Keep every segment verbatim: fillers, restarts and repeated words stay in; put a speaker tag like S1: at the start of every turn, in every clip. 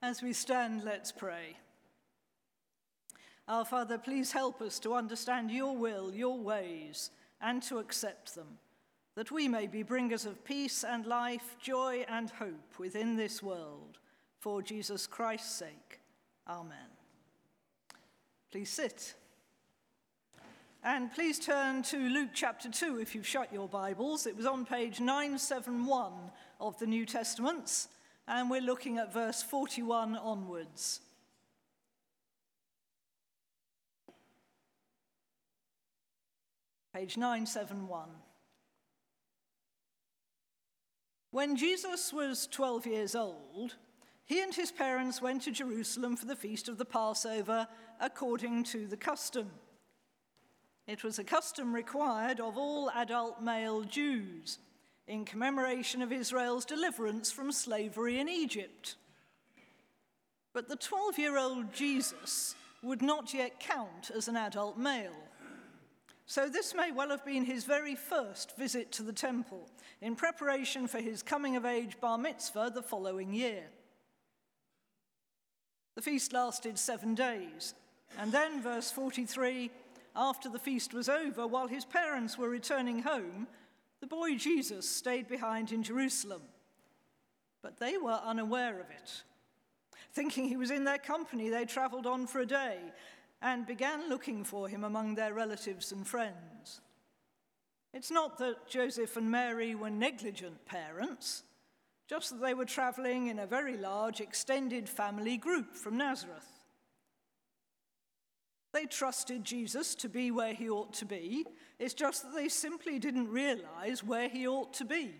S1: As we stand, let's pray. Our Father, please help us to understand your will, your ways, and to accept them, that we may be bringers of peace and life, joy and hope within this world. For Jesus Christ's sake. Amen. Please sit. And please turn to Luke chapter two if you've shut your Bibles. It was on page nine seventy-one of the New Testaments, and we're looking at verse forty-one onwards. Page nine seventy-one. When Jesus was twelve years old, he and his parents went to Jerusalem for the feast of the Passover according to the custom. It was a custom required of all adult male Jews in commemoration of Israel's deliverance from slavery in Egypt. But the twelve-year-old Jesus would not yet count as an adult male. So this may well have been his very first visit to the temple in preparation for his coming-of-age bar mitzvah the following year. The feast lasted seven days, and then, verse forty-three, after the feast was over, while his parents were returning home, the boy Jesus stayed behind in Jerusalem. But they were unaware of it. Thinking he was in their company, they traveled on for a day and began looking for him among their relatives and friends. It's not that Joseph and Mary were negligent parents, just that they were traveling in a very large extended family group from Nazareth. They trusted Jesus to be where he ought to be. It's just that they simply didn't realize where he ought to be.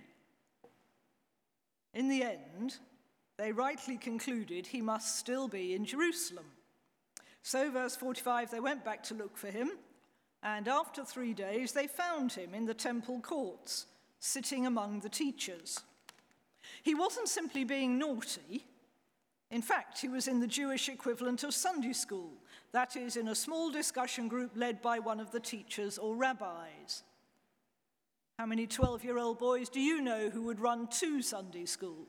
S1: In the end, they rightly concluded he must still be in Jerusalem. So, verse forty-five, they went back to look for him, and after three days they found him in the temple courts, sitting among the teachers. He wasn't simply being naughty. In fact, he was in the Jewish equivalent of Sunday school, that is, in a small discussion group led by one of the teachers or rabbis. How many twelve-year-old boys do you know who would run to Sunday school?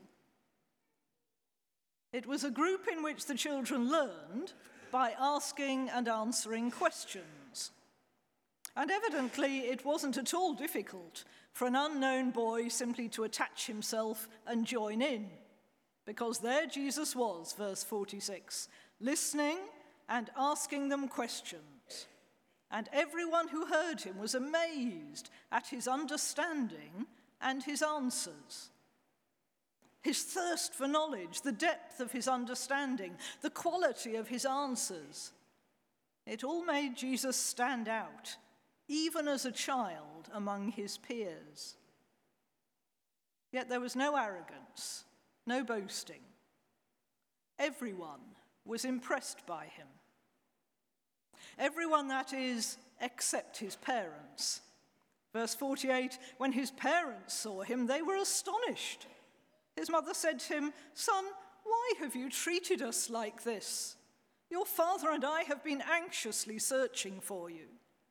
S1: It was a group in which the children learned by asking and answering questions. And evidently, it wasn't at all difficult for an unknown boy simply to attach himself and join in, because there Jesus was, verse forty-six, listening and asking them questions. And everyone who heard him was amazed at his understanding and his answers. His thirst for knowledge, the depth of his understanding, the quality of his answers. It all made Jesus stand out, even as a child among his peers. Yet there was no arrogance, no boasting. Everyone was impressed by him. Everyone, that is, except his parents. Verse forty-eight, when his parents saw him, they were astonished. His mother said to him, "Son, why have you treated us like this? Your father and I have been anxiously searching for you."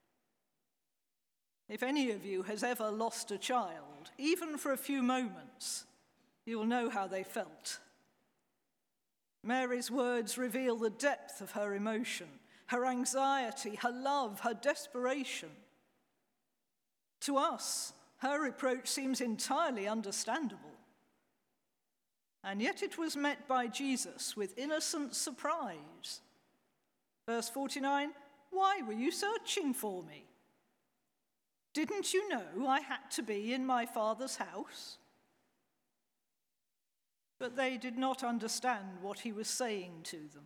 S1: If any of you has ever lost a child, even for a few moments, you will know how they felt. Mary's words reveal the depth of her emotion, her anxiety, her love, her desperation. To us, her reproach seems entirely understandable. And yet it was met by Jesus with innocent surprise. Verse forty-nine, "Why were you searching for me? Didn't you know I had to be in my Father's house?" But they did not understand what he was saying to them.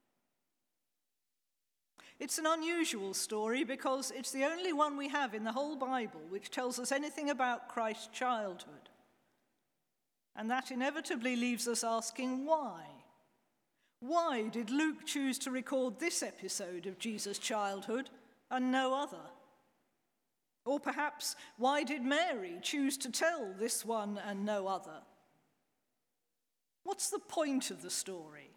S1: It's an unusual story because it's the only one we have in the whole Bible which tells us anything about Christ's childhood. And that inevitably leaves us asking why. Why did Luke choose to record this episode of Jesus' childhood and no other? Or perhaps, why did Mary choose to tell this one and no other? What's the point of the story?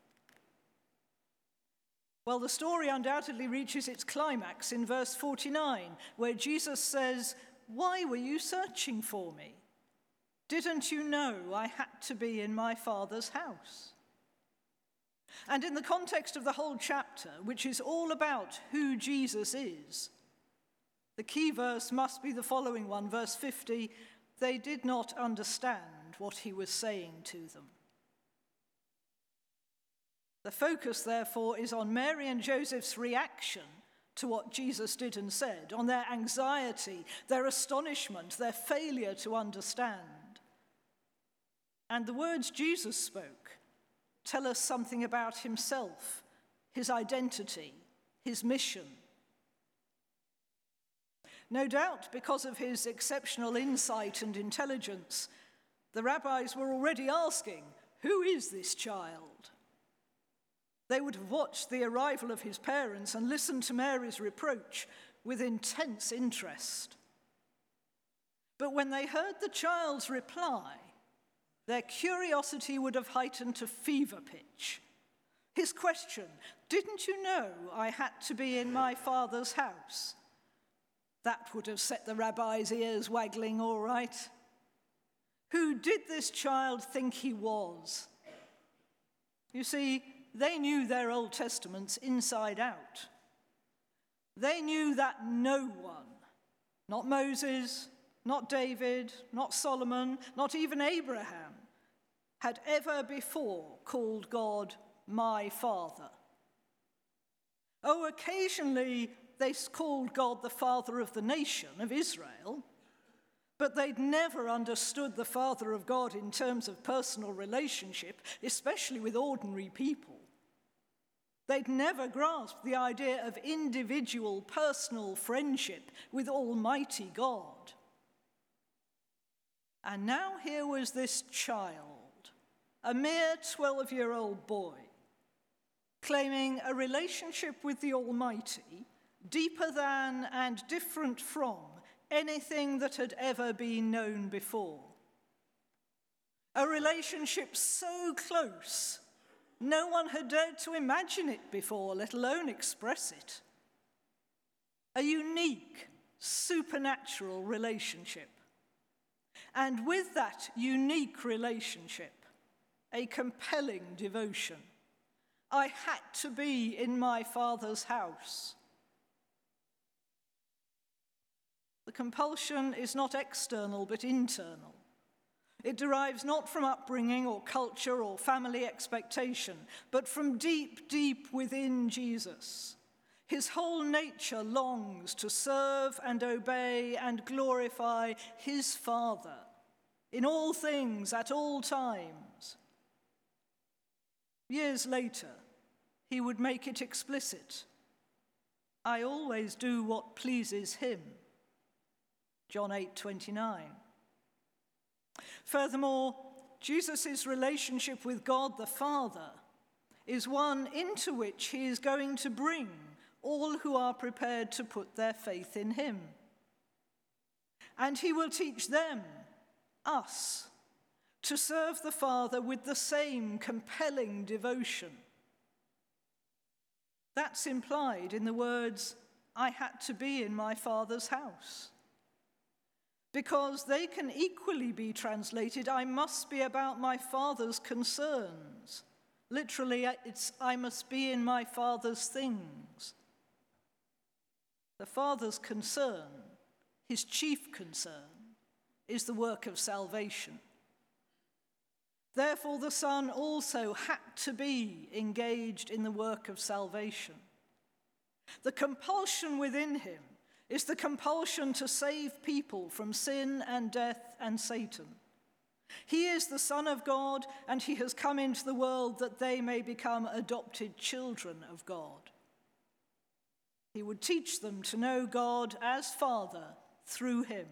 S1: Well, the story undoubtedly reaches its climax in verse forty-nine, where Jesus says, "Why were you searching for me? Didn't you know I had to be in my Father's house?" And in the context of the whole chapter, which is all about who Jesus is, the key verse must be the following one, verse fifty, they did not understand what he was saying to them. The focus, therefore, is on Mary and Joseph's reaction to what Jesus did and said, on their anxiety, their astonishment, their failure to understand. And the words Jesus spoke tell us something about himself, his identity, his mission. No doubt, because of his exceptional insight and intelligence, the rabbis were already asking, who is this child? They would have watched the arrival of his parents and listened to Mary's reproach with intense interest. But when they heard the child's reply, their curiosity would have heightened to fever pitch. His question, didn't you know I had to be in my father's house? That would have set the rabbis' ears waggling, all right. Who did this child think he was? You see, they knew their Old Testaments inside out. They knew that no one, not Moses, not David, not Solomon, not even Abraham, had ever before called God my Father. Oh, occasionally they called God the Father of the nation of Israel, but they'd never understood the Father of God in terms of personal relationship, especially with ordinary people. They'd never grasped the idea of individual, personal friendship with Almighty God. And now here was this child, a mere twelve-year-old boy, claiming a relationship with the Almighty deeper than and different from anything that had ever been known before. A relationship so close, no one had dared to imagine it before, let alone express it. A unique, supernatural relationship. And with that unique relationship, a compelling devotion. I had to be in my Father's house. The compulsion is not external, but internal. It derives not from upbringing or culture or family expectation, but from deep, deep within Jesus. His whole nature longs to serve and obey and glorify his Father in all things at all times. Years later, he would make it explicit. I always do what pleases him. John eight twenty-nine. Furthermore, Jesus' relationship with God the Father is one into which he is going to bring all who are prepared to put their faith in him. And he will teach them, us, to serve the Father with the same compelling devotion. That's implied in the words, I had to be in my Father's house. Because they can equally be translated, I must be about my Father's concerns. Literally, it's I must be in my Father's things. The Father's concern, his chief concern, is the work of salvation. Therefore, the Son also had to be engaged in the work of salvation. The compulsion within him is the compulsion to save people from sin and death and Satan. He is the Son of God, and he has come into the world that they may become adopted children of God. He would teach them to know God as Father through him.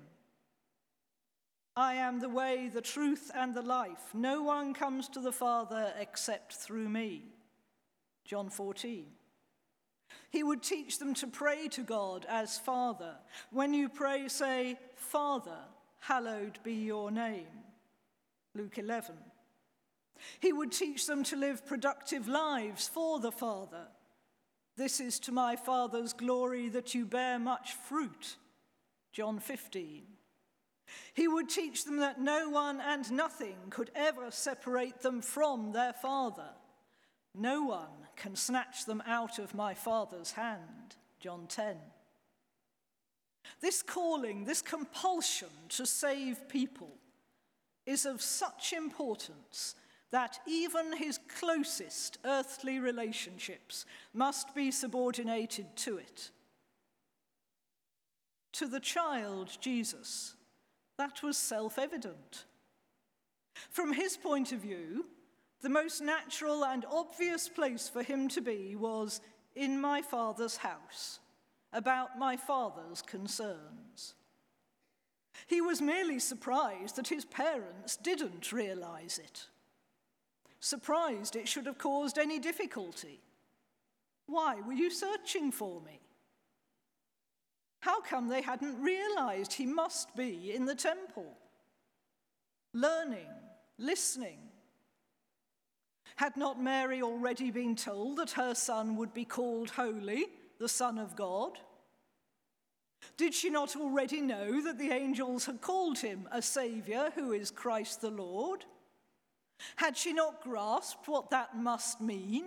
S1: I am the way, the truth, and the life. No one comes to the Father except through me. John fourteen. He would teach them to pray to God as Father. When you pray, say, Father, hallowed be your name. Luke eleven. He would teach them to live productive lives for the Father. This is to my Father's glory that you bear much fruit. John fifteen. He would teach them that no one and nothing could ever separate them from their Father. No one can snatch them out of my Father's hand, John ten. This calling, this compulsion to save people is of such importance that even his closest earthly relationships must be subordinated to it. To the child, Jesus, that was self-evident. From his point of view, the most natural and obvious place for him to be was in my Father's house, about my Father's concerns. He was merely surprised that his parents didn't realize it. Surprised it should have caused any difficulty. Why were you searching for me? How come they hadn't realized he must be in the temple, learning, listening? Had not Mary already been told that her son would be called holy, the Son of God? Did she not already know that the angels had called him a Saviour who is Christ the Lord? Had she not grasped what that must mean?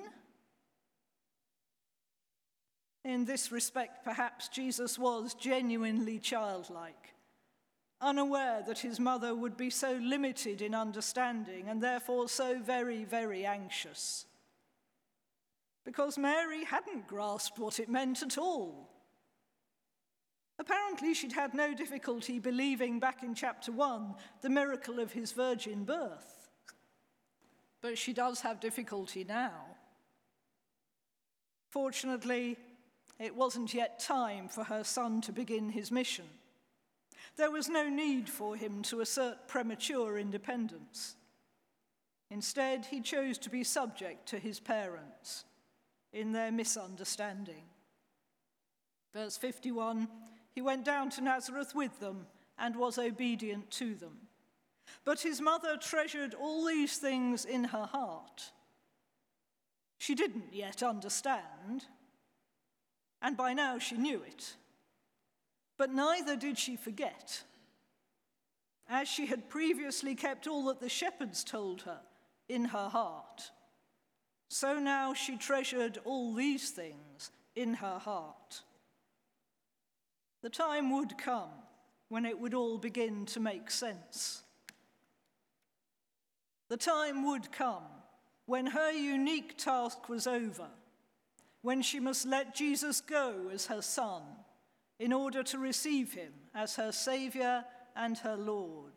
S1: In this respect, perhaps Jesus was genuinely childlike, unaware that his mother would be so limited in understanding and therefore so very, very anxious. Because Mary hadn't grasped what it meant at all. Apparently, she'd had no difficulty believing back in chapter one the miracle of his virgin birth. But she does have difficulty now. Fortunately, it wasn't yet time for her son to begin his mission. There was no need for him to assert premature independence. Instead, he chose to be subject to his parents in their misunderstanding. Verse fifty-one, he went down to Nazareth with them and was obedient to them. But his mother treasured all these things in her heart. She didn't yet understand, and by now she knew it. But neither did she forget. As she had previously kept all that the shepherds told her in her heart, so now she treasured all these things in her heart. The time would come when it would all begin to make sense. The time would come when her unique task was over, when she must let Jesus go as her son in order to receive him as her Saviour and her Lord.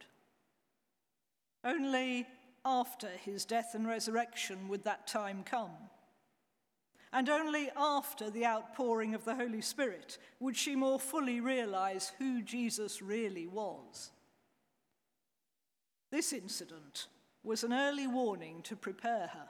S1: Only after his death and resurrection would that time come. And only after the outpouring of the Holy Spirit would she more fully realize who Jesus really was. This incident was an early warning to prepare her.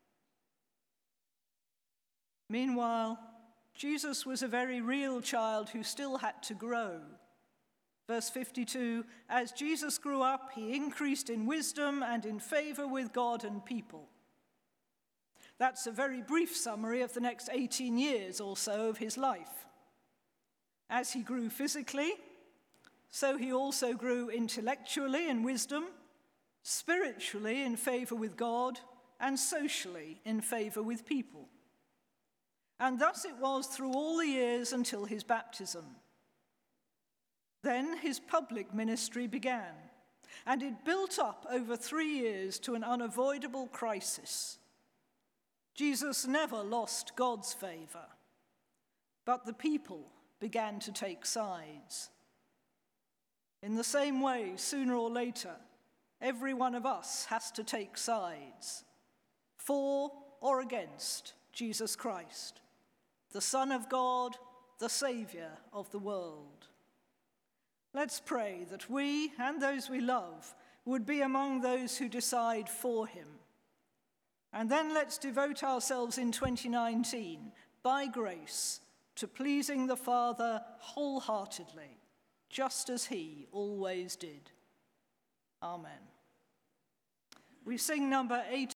S1: Meanwhile, Jesus was a very real child who still had to grow. Verse fifty-two, as Jesus grew up, he increased in wisdom and in favor with God and people. That's a very brief summary of the next eighteen years or so of his life. As he grew physically, so he also grew intellectually in wisdom, spiritually in favor with God, and socially in favor with people. And thus it was through all the years until his baptism. Then his public ministry began, and it built up over three years to an unavoidable crisis. Jesus never lost God's favor, but the people began to take sides. In the same way, sooner or later, every one of us has to take sides, for or against Jesus Christ, the Son of God, the Savior of the world. Let's pray that we and those we love would be among those who decide for him. And then let's devote ourselves in twenty nineteen, by grace, to pleasing the Father wholeheartedly, just as he always did. Amen. We sing number eight.